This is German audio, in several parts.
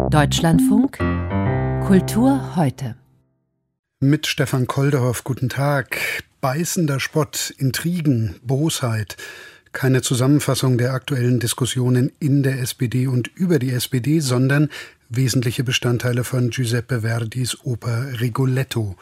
Deutschlandfunk Kultur heute. Mit Stefan Kolderhoff, guten Tag. Beißender Spott, Intrigen, Bosheit. Keine Zusammenfassung der aktuellen Diskussionen in der SPD und über die SPD, sondern wesentliche Bestandteile von Giuseppe Verdis Oper Rigoletto,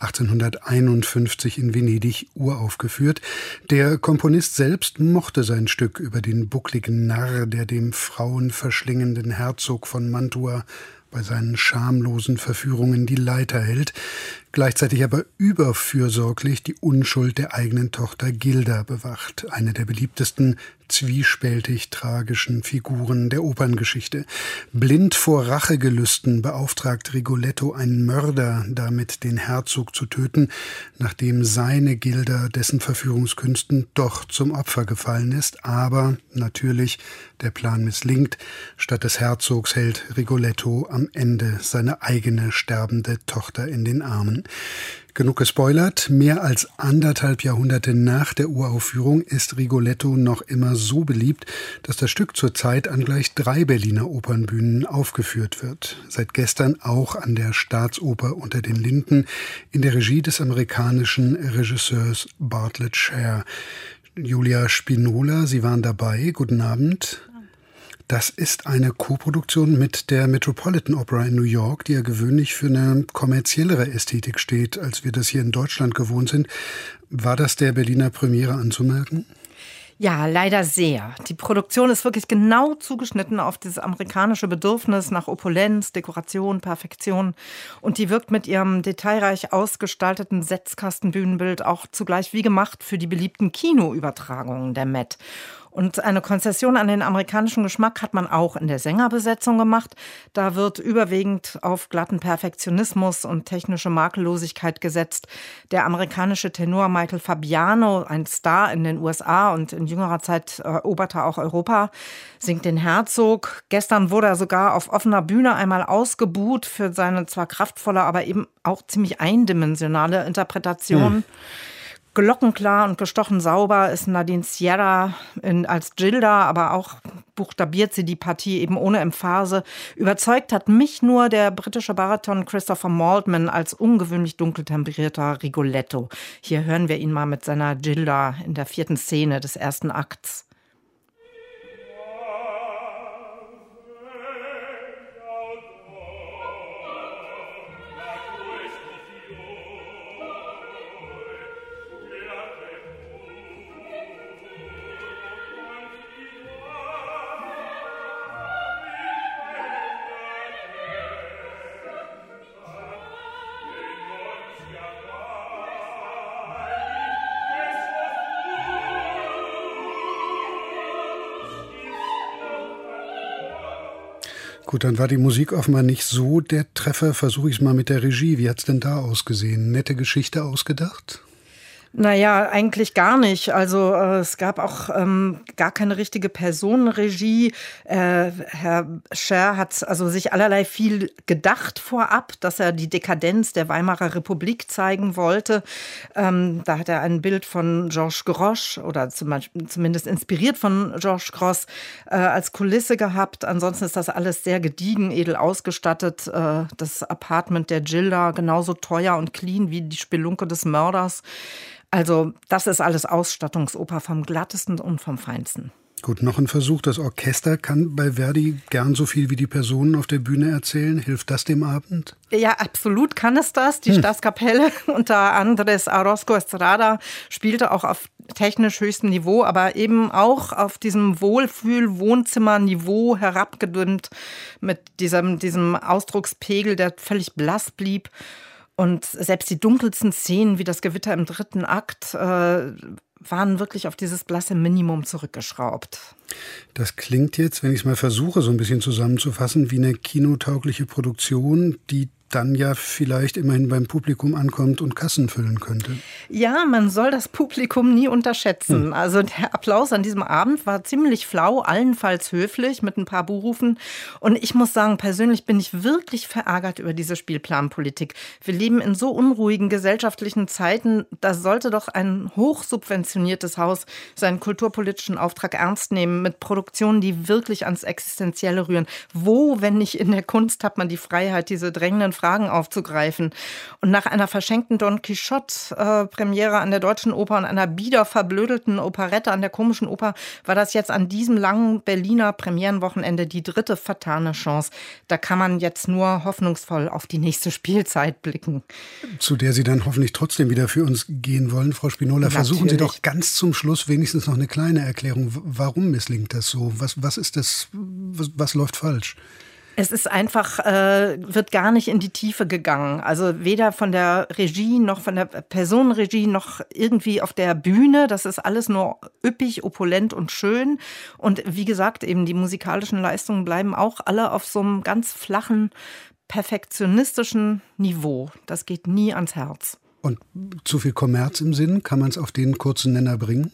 1851 in Venedig uraufgeführt. Der Komponist selbst mochte sein Stück über den buckligen Narr, der dem frauenverschlingenden Herzog von Mantua bei seinen schamlosen Verführungen die Leiter hält, gleichzeitig aber überfürsorglich die Unschuld der eigenen Tochter Gilda bewacht, eine der beliebtesten zwiespältig tragischen Figuren der Operngeschichte. Blind vor Rachegelüsten beauftragt Rigoletto einen Mörder, damit den Herzog zu töten, nachdem seine Gilda dessen Verführungskünsten doch zum Opfer gefallen ist. Aber natürlich, der Plan misslingt. Statt des Herzogs hält Rigoletto am Ende seine eigene sterbende Tochter in den Armen. Genug gespoilert, mehr als 1,5 Jahrhunderte nach der Uraufführung ist Rigoletto noch immer so beliebt, dass das Stück zurzeit an gleich 3 Berliner Opernbühnen aufgeführt wird. Seit gestern auch an der Staatsoper unter den Linden in der Regie des amerikanischen Regisseurs Bartlett Sher. Julia Spinola, Sie waren dabei. Guten Abend. Das ist eine Koproduktion mit der Metropolitan Opera in New York, die ja gewöhnlich für eine kommerziellere Ästhetik steht, als wir das hier in Deutschland gewohnt sind. War das der Berliner Premiere anzumerken? Ja, leider sehr. Die Produktion ist wirklich genau zugeschnitten auf dieses amerikanische Bedürfnis nach Opulenz, Dekoration, Perfektion. Und die wirkt mit ihrem detailreich ausgestalteten Setzkastenbühnenbild auch zugleich wie gemacht für die beliebten Kinoübertragungen der Met. Und eine Konzession an den amerikanischen Geschmack hat man auch in der Sängerbesetzung gemacht. Da wird überwiegend auf glatten Perfektionismus und technische Makellosigkeit gesetzt. Der amerikanische Tenor Michael Fabiano, ein Star in den USA und in jüngerer Zeit eroberte auch Europa, singt den Herzog. Gestern wurde er sogar auf offener Bühne einmal ausgebuht für seine zwar kraftvolle, aber eben auch ziemlich eindimensionale Interpretation. Glockenklar und gestochen sauber ist Nadine Sierra als Gilda, aber auch buchstabiert sie die Partie eben ohne Emphase. Überzeugt hat mich nur der britische Bariton Christopher Maltman als ungewöhnlich dunkel temperierter Rigoletto. Hier hören wir ihn mal mit seiner Gilda in der 4. Szene des 1. Akts. Gut, dann war die Musik offenbar nicht so der Treffer. Versuche ich es mal mit der Regie. Wie hat es denn da ausgesehen? Nette Geschichte ausgedacht? Naja, eigentlich gar nicht. Also es gab auch gar keine richtige Personenregie. Herr Scher hat also sich allerlei viel gedacht vorab, dass er die Dekadenz der Weimarer Republik zeigen wollte. Da hat er ein Bild von Georges Grosz oder zumindest inspiriert von Georges Grosz als Kulisse gehabt. Ansonsten ist das alles sehr gediegen, edel ausgestattet. Das Apartment der Gilda genauso teuer und clean wie die Spelunke des Mörders. Also das ist alles Ausstattungsoper vom Glattesten und vom Feinsten. Gut, noch ein Versuch. Das Orchester kann bei Verdi gern so viel wie die Personen auf der Bühne erzählen. Hilft das dem Abend? Ja, absolut kann es das. Die Staatskapelle unter Andrés Orozco Estrada spielte auch auf technisch höchstem Niveau, aber eben auch auf diesem Wohlfühl-Wohnzimmer-Niveau herabgedünnt mit diesem Ausdruckspegel, der völlig blass blieb. Und selbst die dunkelsten Szenen wie das Gewitter im 3. Akt waren wirklich auf dieses blasse Minimum zurückgeschraubt. Das klingt jetzt, wenn ich es mal versuche, so ein bisschen zusammenzufassen, wie eine kinotaugliche Produktion, die dann ja vielleicht immerhin beim Publikum ankommt und Kassen füllen könnte. Ja, man soll das Publikum nie unterschätzen. Also der Applaus an diesem Abend war ziemlich flau, allenfalls höflich mit ein paar Buhrufen. Und ich muss sagen, persönlich bin ich wirklich verärgert über diese Spielplanpolitik. Wir leben in so unruhigen gesellschaftlichen Zeiten. Da sollte doch ein hochsubventioniertes Haus seinen kulturpolitischen Auftrag ernst nehmen mit Produktionen, die wirklich ans Existenzielle rühren. Wo, wenn nicht in der Kunst, hat man die Freiheit, diese drängenden Fragen aufzugreifen. Und nach einer verschenkten Don Quixote-Premiere an der Deutschen Oper und einer bieder verblödelten Operette an der Komischen Oper war das jetzt an diesem langen Berliner Premierenwochenende die dritte vertane Chance. Da kann man jetzt nur hoffnungsvoll auf die nächste Spielzeit blicken. Zu der Sie dann hoffentlich trotzdem wieder für uns gehen wollen, Frau Spinola. Versuchen Sie doch ganz zum Schluss wenigstens noch eine kleine Erklärung. Warum misslingt das so? Was ist das? Was läuft falsch? Es ist einfach, wird gar nicht in die Tiefe gegangen. Also weder von der Regie noch von der Personenregie noch irgendwie auf der Bühne. Das ist alles nur üppig, opulent und schön. Und wie gesagt, eben die musikalischen Leistungen bleiben auch alle auf so einem ganz flachen, perfektionistischen Niveau. Das geht nie ans Herz. Und zu viel Kommerz im Sinn? Kann man es auf den kurzen Nenner bringen?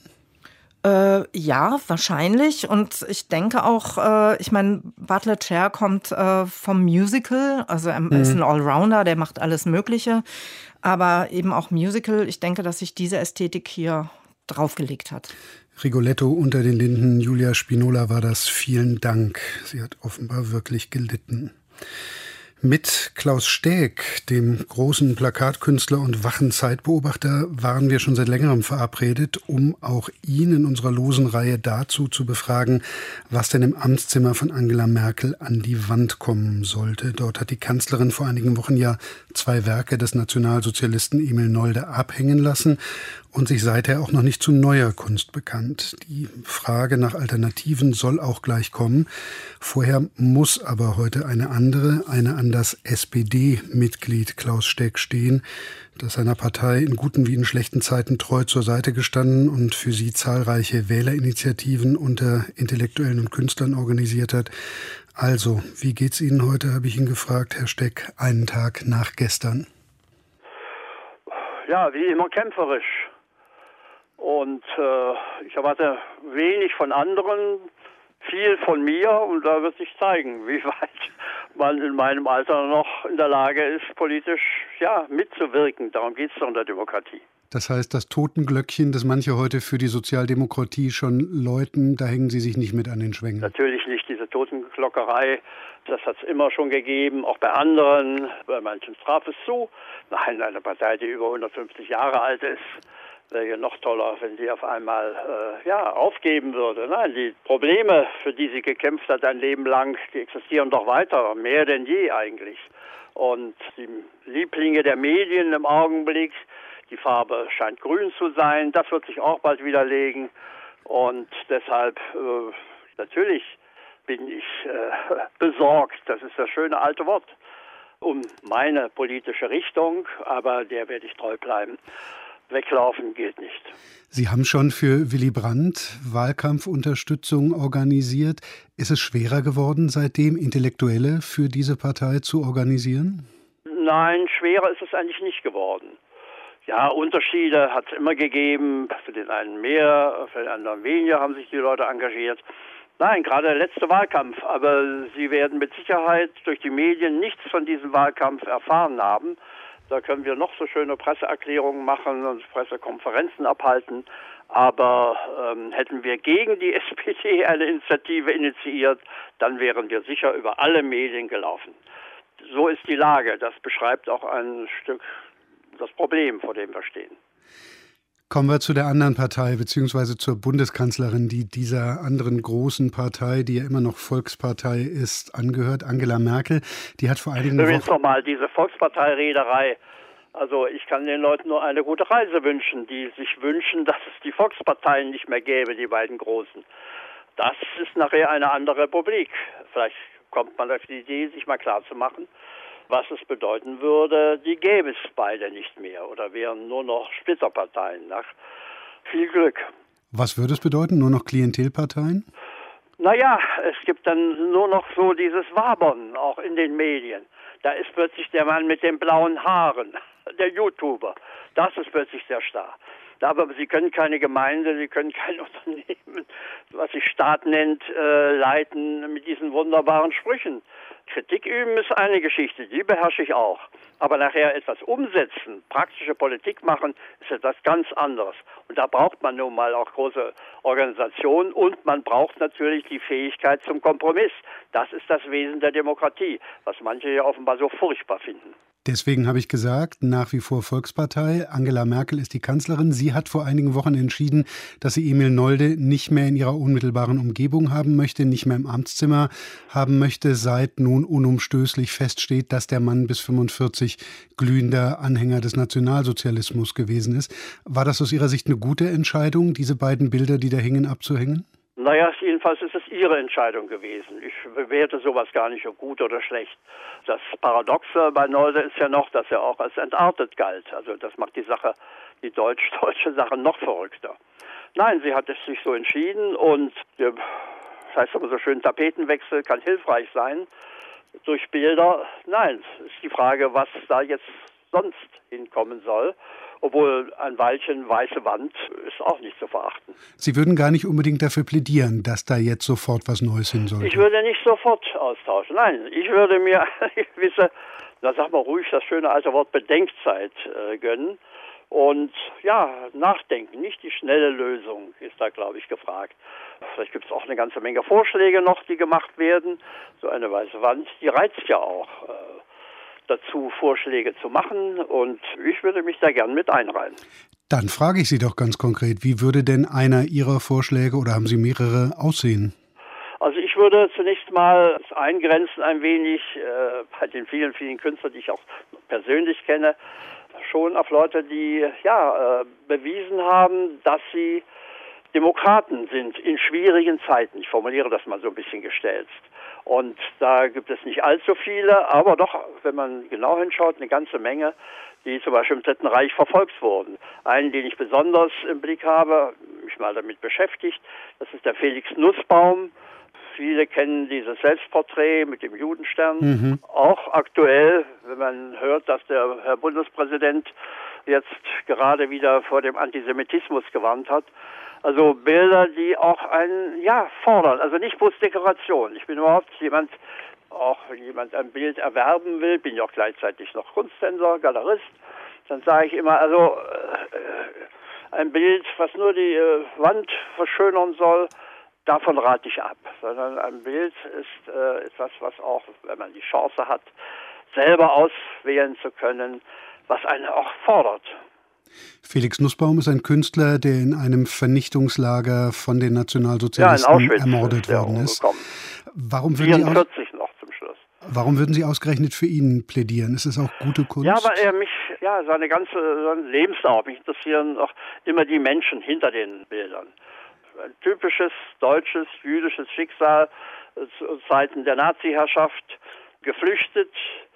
Ja, wahrscheinlich. Und ich denke auch, ich meine, Bartlett Sher kommt vom Musical. Also er ist ein Allrounder, der macht alles Mögliche. Aber eben auch Musical. Ich denke, dass sich diese Ästhetik hier draufgelegt hat. Rigoletto unter den Linden, Julia Spinola war das. Vielen Dank. Sie hat offenbar wirklich gelitten. Mit Klaus Steg, dem großen Plakatkünstler und wachen Zeitbeobachter, waren wir schon seit längerem verabredet, um auch ihn in unserer losen Reihe dazu zu befragen, was denn im Amtszimmer von Angela Merkel an die Wand kommen sollte. Dort hat die Kanzlerin vor einigen Wochen ja 2 Werke des Nationalsozialisten Emil Nolde abhängen lassen und sich seither auch noch nicht zu neuer Kunst bekannt. Die Frage nach Alternativen soll auch gleich kommen. Vorher muss aber heute eine an das SPD-Mitglied Klaus Steg stehen, das seiner Partei in guten wie in schlechten Zeiten treu zur Seite gestanden und für sie zahlreiche Wählerinitiativen unter Intellektuellen und Künstlern organisiert hat. Also, wie geht's Ihnen heute, habe ich ihn gefragt, Herr Steg, einen Tag nach gestern. Ja, wie immer kämpferisch. Und ich erwarte wenig von anderen, viel von mir, und da wird sich zeigen, wie weit man in meinem Alter noch in der Lage ist, politisch mitzuwirken. Darum geht es doch in der Demokratie. Das heißt, das Totenglöckchen, das manche heute für die Sozialdemokratie schon läuten, da hängen Sie sich nicht mit an den Schwängen? Natürlich nicht, diese Totenglockerei, das hat es immer schon gegeben, auch bei anderen. Bei manchen traf es zu. Nein, eine Partei, die über 150 Jahre alt ist, wäre ja noch toller, wenn sie auf einmal aufgeben würde. Nein, die Probleme, für die sie gekämpft hat ein Leben lang, die existieren doch weiter, mehr denn je eigentlich. Und die Lieblinge der Medien im Augenblick, die Farbe scheint grün zu sein, das wird sich auch bald widerlegen. Und deshalb, natürlich bin ich besorgt, das ist das schöne alte Wort, um meine politische Richtung, aber der werde ich treu bleiben. Weglaufen gilt nicht. Sie haben schon für Willy Brandt Wahlkampfunterstützung organisiert. Ist es schwerer geworden, seitdem Intellektuelle für diese Partei zu organisieren? Nein, schwerer ist es eigentlich nicht geworden. Ja, Unterschiede hat es immer gegeben. Für den einen mehr, für den anderen weniger haben sich die Leute engagiert. Nein, gerade der letzte Wahlkampf. Aber Sie werden mit Sicherheit durch die Medien nichts von diesem Wahlkampf erfahren haben. Da können wir noch so schöne Presseerklärungen machen und Pressekonferenzen abhalten. Aber hätten wir gegen die SPD eine Initiative initiiert, dann wären wir sicher über alle Medien gelaufen. So ist die Lage. Das beschreibt auch ein Stück das Problem, vor dem wir stehen. Kommen wir zu der anderen Partei, beziehungsweise zur Bundeskanzlerin, die dieser anderen großen Partei, die ja immer noch Volkspartei ist, angehört, Angela Merkel. Die hat vor einigen Wochen... Übrigens nochmal, diese Volkspartei-Rederei. Also ich kann den Leuten nur eine gute Reise wünschen, die sich wünschen, dass es die Volksparteien nicht mehr gäbe, die beiden großen. Das ist nachher eine andere Republik. Vielleicht kommt man auf die Idee, sich mal klarzumachen, was es bedeuten würde, die gäbe es beide nicht mehr oder wären nur noch Splitterparteien. Nach viel Glück. Was würde es bedeuten? Nur noch Klientelparteien? Naja, es gibt dann nur noch so dieses Wabern, auch in den Medien. Da ist plötzlich der Mann mit den blauen Haaren, der YouTuber. Das ist plötzlich der Star. Aber Sie können keine Gemeinde, Sie können kein Unternehmen, was sich Staat nennt, leiten mit diesen wunderbaren Sprüchen. Kritik üben ist eine Geschichte, die beherrsche ich auch. Aber nachher etwas umsetzen, praktische Politik machen, ist etwas ganz anderes. Und da braucht man nun mal auch große Organisationen und man braucht natürlich die Fähigkeit zum Kompromiss. Das ist das Wesen der Demokratie, was manche ja offenbar so furchtbar finden. Deswegen habe ich gesagt, nach wie vor Volkspartei. Angela Merkel ist die Kanzlerin. Sie hat vor einigen Wochen entschieden, dass sie Emil Nolde nicht mehr in ihrer unmittelbaren Umgebung haben möchte, nicht mehr im Amtszimmer haben möchte, seit nun unumstößlich feststeht, dass der Mann bis 45 glühender Anhänger des Nationalsozialismus gewesen ist. War das aus Ihrer Sicht eine gute Entscheidung, diese beiden Bilder, die da hingen, abzuhängen? Naja, jedenfalls ist es Ihre Entscheidung gewesen. Ich bewerte sowas gar nicht ob gut oder schlecht. Das Paradoxe bei Nolde ist ja noch, dass er auch als entartet galt. Also das macht die deutsche Sache noch verrückter. Nein, sie hat es sich so entschieden und das heißt aber so schön, Tapetenwechsel kann hilfreich sein durch Bilder. Nein, es ist die Frage, was da jetzt sonst hinkommen soll. Obwohl ein Weilchen weiße Wand ist auch nicht zu verachten. Sie würden gar nicht unbedingt dafür plädieren, dass da jetzt sofort was Neues hin sollte? Ich würde nicht sofort austauschen. Nein, ich würde mir eine gewisse, sag mal ruhig das schöne alte Wort Bedenkzeit gönnen. Und ja, nachdenken, nicht die schnelle Lösung ist da, glaube ich, gefragt. Vielleicht gibt es auch eine ganze Menge Vorschläge noch, die gemacht werden. So eine weiße Wand, die reizt ja auch dazu, Vorschläge zu machen und ich würde mich da gern mit einreihen. Dann frage ich Sie doch ganz konkret, wie würde denn einer Ihrer Vorschläge oder haben Sie mehrere aussehen? Also ich würde zunächst mal eingrenzen ein wenig bei den vielen, vielen Künstlern, die ich auch persönlich kenne, schon auf Leute, die bewiesen haben, dass sie Demokraten sind in schwierigen Zeiten. Ich formuliere das mal so ein bisschen gestelzt. Und da gibt es nicht allzu viele, aber doch, wenn man genau hinschaut, eine ganze Menge, die zum Beispiel im Dritten Reich verfolgt wurden. Einen, den ich besonders im Blick habe, mich mal damit beschäftigt, das ist der Felix Nussbaum. Viele kennen dieses Selbstporträt mit dem Judenstern. Auch aktuell, wenn man hört, dass der Herr Bundespräsident jetzt gerade wieder vor dem Antisemitismus gewarnt hat. Also Bilder, die auch fordern, also nicht bloß Dekoration. Ich bin überhaupt jemand ein Bild erwerben will, bin ja auch gleichzeitig noch Kunsthändler, Galerist, dann sage ich immer, also ein Bild, was nur die Wand verschönern soll, davon rate ich ab. Sondern ein Bild ist etwas, was auch, wenn man die Chance hat, selber auswählen zu können, was einen auch fordert. Felix Nussbaum ist ein Künstler, der in einem Vernichtungslager von den Nationalsozialisten ermordet worden ist. Warum würden 44 noch zum Schluss. Warum würden Sie ausgerechnet für ihn plädieren? Ist es auch gute Kunst? Ja, weil seine Lebensdauer, mich interessieren auch immer die Menschen hinter den Bildern. Ein typisches deutsches, jüdisches Schicksal zu Zeiten der Nazi-Herrschaft, geflüchtet,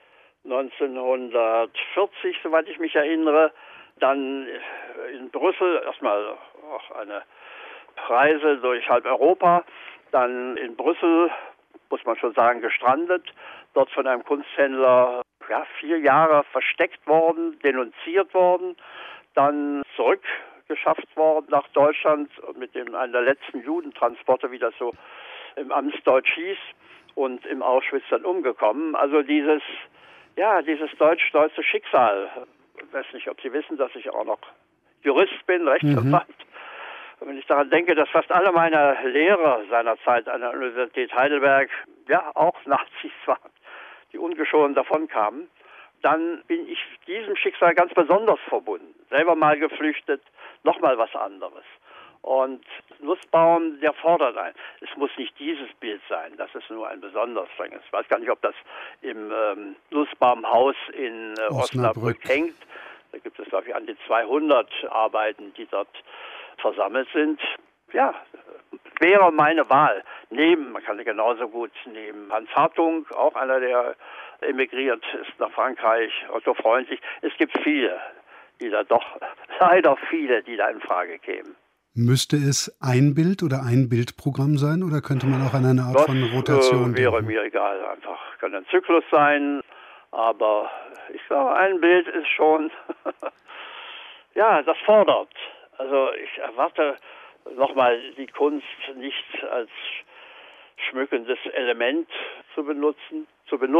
1940, soweit ich mich erinnere, dann in Brüssel erstmal auch eine Reise durch halb Europa, dann in Brüssel, muss man schon sagen, gestrandet, dort von einem Kunsthändler 4 Jahre versteckt worden, denunziert worden, dann zurückgeschafft worden nach Deutschland mit einem der letzten Judentransporte, wie das so im Amtsdeutsch hieß, und im Auschwitz dann umgekommen. Also dieses deutsch-deutsche Schicksal. Ich weiß nicht, ob Sie wissen, dass ich auch noch Jurist bin, Rechtsanwalt. Wenn ich daran denke, dass fast alle meine Lehrer seinerzeit an der Universität Heidelberg auch Nazis waren, die ungeschoren davon kamen, dann bin ich diesem Schicksal ganz besonders verbunden. Selber mal geflüchtet, nochmal was anderes. Und Nussbaum, der fordert ein. Es muss nicht dieses Bild sein, das ist nur ein besonders strenges. Ich weiß gar nicht, ob das im Nussbaumhaus in Osnabrück hängt. Da gibt es, glaube ich, an die 200 Arbeiten, die dort versammelt sind. Ja, wäre meine Wahl. Man kann genauso gut neben Hans Hartung, auch einer, der emigriert ist nach Frankreich, Otto Freundlich. Es gibt viele, leider viele, die da in Frage kämen. Müsste es ein Bild oder ein Bildprogramm sein oder könnte man auch an eine Art von Rotation denken? Wäre mir egal. Einfach kann ein Zyklus sein, Aber ich glaube, ein Bild ist schon, ja, das fordert. Also ich erwarte nochmal die Kunst nicht als schmückendes Element zu benutzen,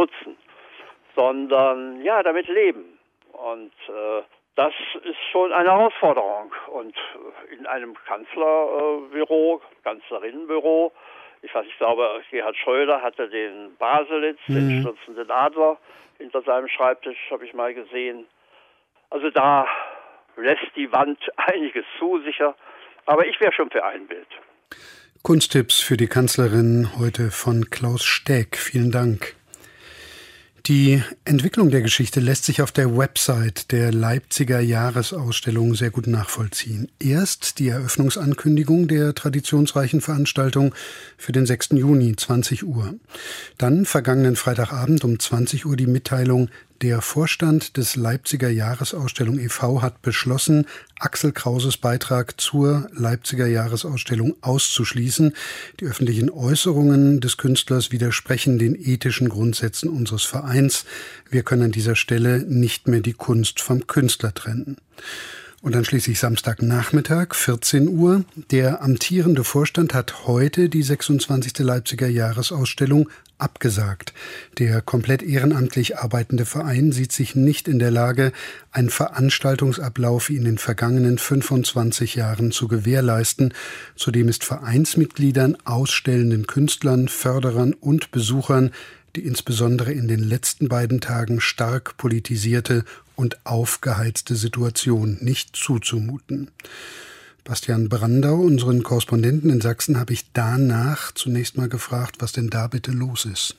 sondern ja, damit leben. Und das ist schon eine Herausforderung. Und in einem Kanzlerbüro, Kanzlerinnenbüro, ich glaube, Gerhard Schröder hatte den Baselitz, den stürzenden Adler, hinter seinem Schreibtisch, habe ich mal gesehen. Also da lässt die Wand einiges zu, sicher. Aber ich wäre schon für ein Bild. Kunsttipps für die Kanzlerin heute von Klaus Stäck. Vielen Dank. Die Entwicklung der Geschichte lässt sich auf der Website der Leipziger Jahresausstellung sehr gut nachvollziehen. Erst die Eröffnungsankündigung der traditionsreichen Veranstaltung für den 6. Juni, 20 Uhr. Dann vergangenen Freitagabend um 20 Uhr die Mitteilung: Der Vorstand des Leipziger Jahresausstellung e.V. hat beschlossen, Axel Krauses Beitrag zur Leipziger Jahresausstellung auszuschließen. Die öffentlichen Äußerungen des Künstlers widersprechen den ethischen Grundsätzen unseres Vereins. Wir können an dieser Stelle nicht mehr die Kunst vom Künstler trennen. Und dann schließlich Samstagnachmittag, 14 Uhr. Der amtierende Vorstand hat heute die 26. Leipziger Jahresausstellung abgesagt. Der komplett ehrenamtlich arbeitende Verein sieht sich nicht in der Lage, einen Veranstaltungsablauf wie in den vergangenen 25 Jahren zu gewährleisten. Zudem ist Vereinsmitgliedern, ausstellenden Künstlern, Förderern und Besuchern die insbesondere in den letzten beiden Tagen stark politisierte und aufgeheizte Situation nicht zuzumuten. Bastian Brandau, unseren Korrespondenten in Sachsen, habe ich danach zunächst mal gefragt, was denn da bitte los ist.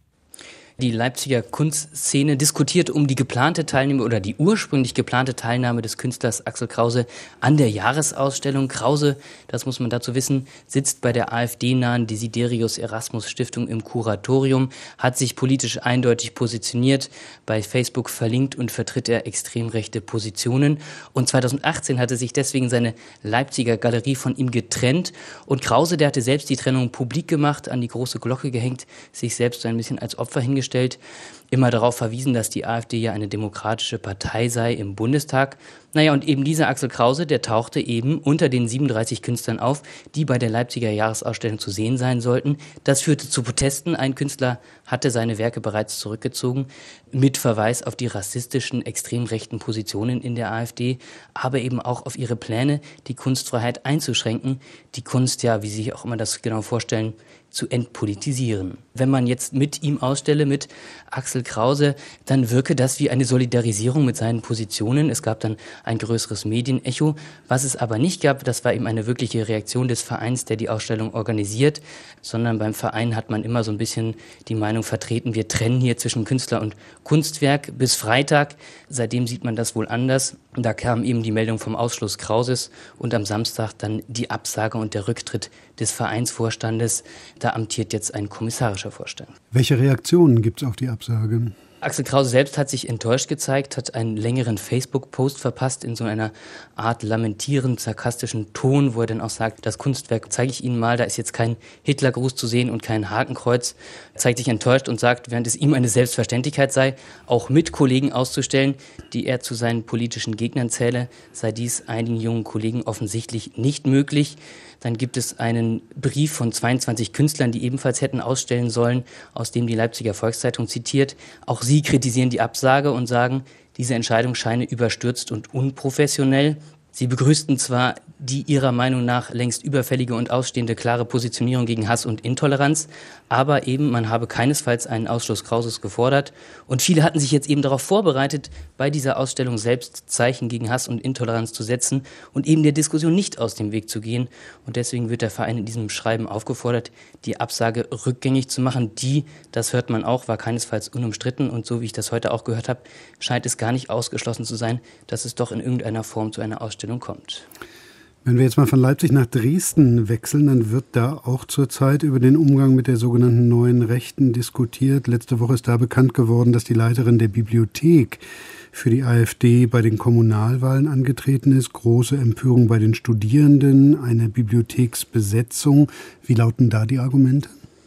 Die Leipziger Kunstszene diskutiert um die geplante Teilnahme oder die ursprünglich geplante Teilnahme des Künstlers Axel Krause an der Jahresausstellung. Krause, das muss man dazu wissen, sitzt bei der AfD-nahen Desiderius Erasmus Stiftung im Kuratorium, hat sich politisch eindeutig positioniert, bei Facebook verlinkt und vertritt er extrem rechte Positionen. Und 2018 hatte sich deswegen seine Leipziger Galerie von ihm getrennt. Und Krause, der hatte selbst die Trennung publik gemacht, an die große Glocke gehängt, sich selbst so ein bisschen als Opfer hingestellt. Immer darauf verwiesen, dass die AfD ja eine demokratische Partei sei im Bundestag. Und eben dieser Axel Krause, der tauchte eben unter den 37 Künstlern auf, die bei der Leipziger Jahresausstellung zu sehen sein sollten. Das führte zu Protesten. Ein Künstler hatte seine Werke bereits zurückgezogen, mit Verweis auf die rassistischen, extrem rechten Positionen in der AfD, aber eben auch auf ihre Pläne, die Kunstfreiheit einzuschränken, die Kunst, ja, wie Sie sich auch immer das genau vorstellen, zu entpolitisieren. Wenn man jetzt mit ihm ausstelle, mit Axel Krause, dann wirke das wie eine Solidarisierung mit seinen Positionen. Es gab dann ein größeres Medienecho. Was es aber nicht gab, das war eben eine wirkliche Reaktion des Vereins, der die Ausstellung organisiert, sondern beim Verein hat man immer so ein bisschen die Meinung vertreten, wir trennen hier zwischen Künstler und Kunstwerk bis Freitag. Seitdem sieht man das wohl anders. Da kam eben die Meldung vom Ausschluss Krauses und am Samstag dann die Absage und der Rücktritt des Vereinsvorstandes. Da amtiert jetzt ein kommissarischer Vorstand. Welche Reaktionen gibt es auf die Absage? Axel Krause selbst hat sich enttäuscht gezeigt, hat einen längeren Facebook-Post verpasst in so einer Art lamentierend sarkastischen Ton, wo er dann auch sagt, das Kunstwerk zeige ich Ihnen mal, da ist jetzt kein Hitlergruß zu sehen und kein Hakenkreuz. Er zeigt sich enttäuscht und sagt, während es ihm eine Selbstverständlichkeit sei, auch mit Kollegen auszustellen, die er zu seinen politischen Gegnern zähle, sei dies einigen jungen Kollegen offensichtlich nicht möglich. Dann gibt es einen Brief von 22 Künstlern, die ebenfalls hätten ausstellen sollen, aus dem die Leipziger Volkszeitung zitiert. Auch sie kritisieren die Absage und sagen, diese Entscheidung scheine überstürzt und unprofessionell. Sie begrüßten zwar die ihrer Meinung nach längst überfällige und ausstehende klare Positionierung gegen Hass und Intoleranz, aber eben man habe keinesfalls einen Ausschluss Krauses gefordert. Und viele hatten sich jetzt eben darauf vorbereitet, bei dieser Ausstellung selbst Zeichen gegen Hass und Intoleranz zu setzen und eben der Diskussion nicht aus dem Weg zu gehen. Und deswegen wird der Verein in diesem Schreiben aufgefordert, die Absage rückgängig zu machen. Die, das hört man auch, war keinesfalls unumstritten. Und so wie ich das heute auch gehört habe, scheint es gar nicht ausgeschlossen zu sein, dass es doch in irgendeiner Form zu einer Ausstellung kommt. Wenn wir jetzt mal von Leipzig nach Dresden wechseln, dann wird da auch zurzeit über den Umgang mit der sogenannten neuen Rechten diskutiert. Letzte Woche ist da bekannt geworden, dass die Leiterin der Bibliothek für die AfD bei den Kommunalwahlen angetreten ist. Große Empörung bei den Studierenden, eine Bibliotheksbesetzung. Wie lauten da die Argumente?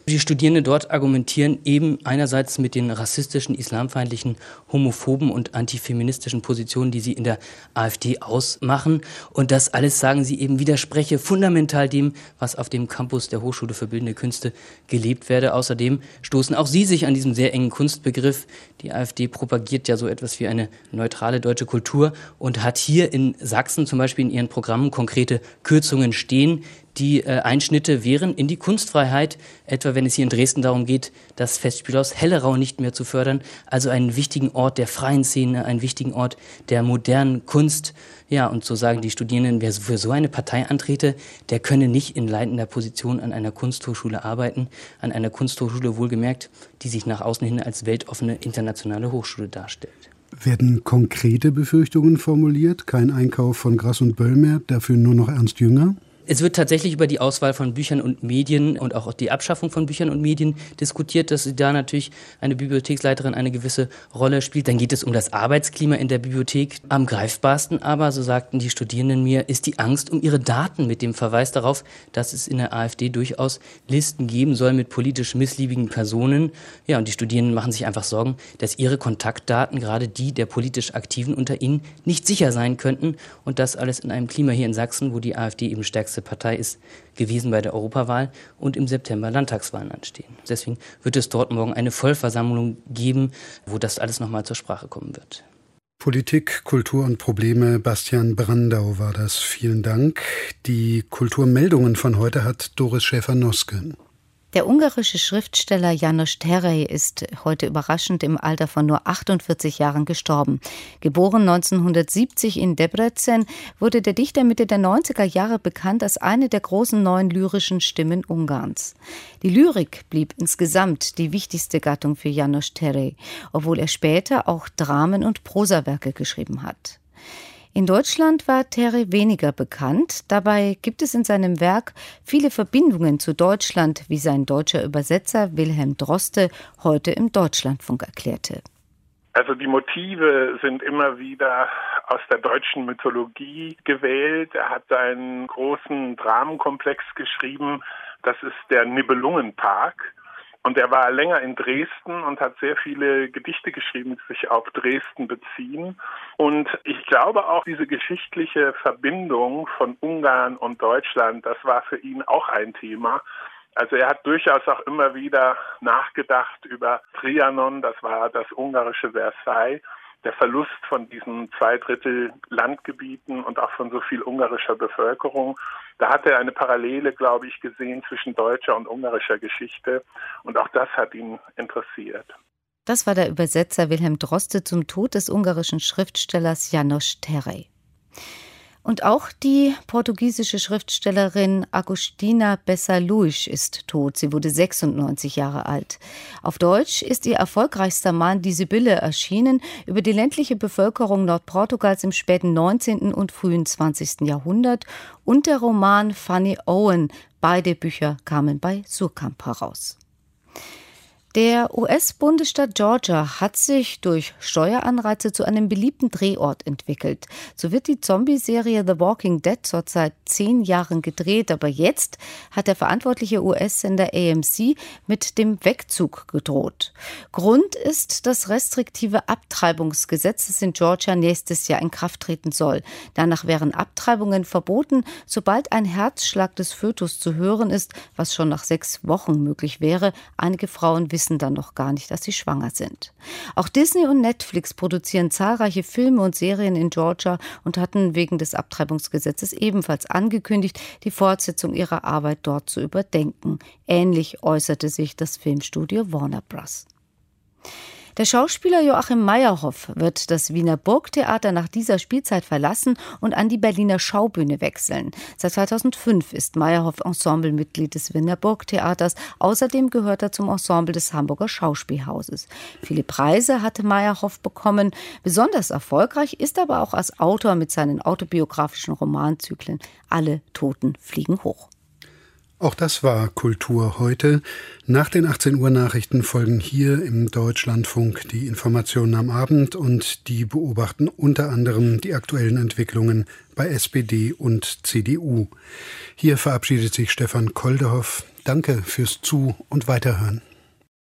Die Studierenden dort argumentieren eben einerseits mit den rassistischen, islamfeindlichen, homophoben und antifeministischen Positionen, die sie in der AfD ausmachen. Und das alles, sagen sie, eben widerspreche fundamental dem, was auf dem Campus der Hochschule für Bildende Künste gelebt werde. Außerdem stoßen auch sie sich an diesem sehr engen Kunstbegriff. Die AfD propagiert ja so etwas wie eine neutrale deutsche Kultur und hat hier in Sachsen zum Beispiel in ihren Programmen konkrete Kürzungen stehen, die Einschnitte wären in die Kunstfreiheit, etwa wenn es hier in Dresden darum geht, das Festspielhaus Hellerau nicht mehr zu fördern, also einen wichtigen Ort der freien Szene, einen wichtigen Ort der modernen Kunst. Ja, und so sagen die Studierenden, wer für so eine Partei antrete, der könne nicht in leitender Position an einer Kunsthochschule arbeiten, an einer Kunsthochschule wohlgemerkt, die sich nach außen hin als weltoffene internationale Hochschule darstellt. Werden konkrete Befürchtungen formuliert? Kein Einkauf von Grass und Böll mehr, dafür nur noch Ernst Jünger? Es wird tatsächlich über die Auswahl von Büchern und Medien und auch die Abschaffung von Büchern und Medien diskutiert, dass da natürlich eine Bibliotheksleiterin eine gewisse Rolle spielt. Dann geht es um das Arbeitsklima in der Bibliothek. Am greifbarsten aber, so sagten die Studierenden mir, ist die Angst um ihre Daten mit dem Verweis darauf, dass es in der AfD durchaus Listen geben soll mit politisch missliebigen Personen. Ja, und die Studierenden machen sich einfach Sorgen, dass ihre Kontaktdaten, gerade die der politisch Aktiven unter ihnen, nicht sicher sein könnten. Und das alles in einem Klima hier in Sachsen, wo die AfD eben stärkste Partei ist gewesen bei der Europawahl und im September Landtagswahlen anstehen. Deswegen wird es dort morgen eine Vollversammlung geben, wo das alles nochmal zur Sprache kommen wird. Politik, Kultur und Probleme. Bastian Brandau war das. Vielen Dank. Die Kulturmeldungen von heute hat Doris Schäfer-Noske. Der ungarische Schriftsteller János Terei ist heute überraschend im Alter von nur 48 Jahren gestorben. Geboren 1970 in Debrecen, wurde der Dichter Mitte der 90er Jahre bekannt als eine der großen neuen lyrischen Stimmen Ungarns. Die Lyrik blieb insgesamt die wichtigste Gattung für János Terei, obwohl er später auch Dramen und Prosawerke geschrieben hat. In Deutschland war Terei weniger bekannt. Dabei gibt es in seinem Werk viele Verbindungen zu Deutschland, wie sein deutscher Übersetzer Wilhelm Droste heute im Deutschlandfunk erklärte. Also die Motive sind immer wieder aus der deutschen Mythologie gewählt. Er hat einen großen Dramenkomplex geschrieben. Das ist der Nibelungenpark. Und er war länger in Dresden und hat sehr viele Gedichte geschrieben, die sich auf Dresden beziehen. Und ich glaube auch, diese geschichtliche Verbindung von Ungarn und Deutschland, das war für ihn auch ein Thema. Also er hat durchaus auch immer wieder nachgedacht über Trianon, das war das ungarische Versailles. Der Verlust von diesen 2/3 Landgebieten und auch von so viel ungarischer Bevölkerung. Da hat er eine Parallele, glaube ich, gesehen zwischen deutscher und ungarischer Geschichte. Und auch das hat ihn interessiert. Das war der Übersetzer Wilhelm Droste zum Tod des ungarischen Schriftstellers János Terei. Und auch die portugiesische Schriftstellerin Agostina Bessa-Luís ist tot. Sie wurde 96 Jahre alt. Auf Deutsch ist ihr erfolgreichster Roman Die Sibylle erschienen, über die ländliche Bevölkerung Nordportugals im späten 19. und frühen 20. Jahrhundert, und der Roman Fanny Owen. Beide Bücher kamen bei Suhrkamp heraus. Der US-Bundesstaat Georgia hat sich durch Steueranreize zu einem beliebten Drehort entwickelt. So wird die Zombie-Serie The Walking Dead zurzeit 10 Jahren gedreht. Aber jetzt hat der verantwortliche US-Sender AMC mit dem Wegzug gedroht. Grund ist das restriktive Abtreibungsgesetz, das in Georgia nächstes Jahr in Kraft treten soll. Danach wären Abtreibungen verboten, sobald ein Herzschlag des Fötus zu hören ist, was schon nach 6 Wochen möglich wäre. Einige Frauen wissen dann noch gar nicht, dass sie schwanger sind. Auch Disney und Netflix produzieren zahlreiche Filme und Serien in Georgia und hatten wegen des Abtreibungsgesetzes ebenfalls angekündigt, die Fortsetzung ihrer Arbeit dort zu überdenken. Ähnlich äußerte sich das Filmstudio Warner Bros. Der Schauspieler Joachim Meyerhoff wird das Wiener Burgtheater nach dieser Spielzeit verlassen und an die Berliner Schaubühne wechseln. Seit 2005 ist Meyerhoff Ensemblemitglied des Wiener Burgtheaters. Außerdem gehört er zum Ensemble des Hamburger Schauspielhauses. Viele Preise hatte Meyerhoff bekommen. Besonders erfolgreich ist aber auch als Autor mit seinen autobiografischen Romanzyklen Alle Toten fliegen hoch. Auch das war Kultur heute. Nach den 18 Uhr Nachrichten folgen hier im Deutschlandfunk die Informationen am Abend und die beobachten unter anderem die aktuellen Entwicklungen bei SPD und CDU. Hier verabschiedet sich Stefan Koldehoff. Danke fürs Zu- und Weiterhören.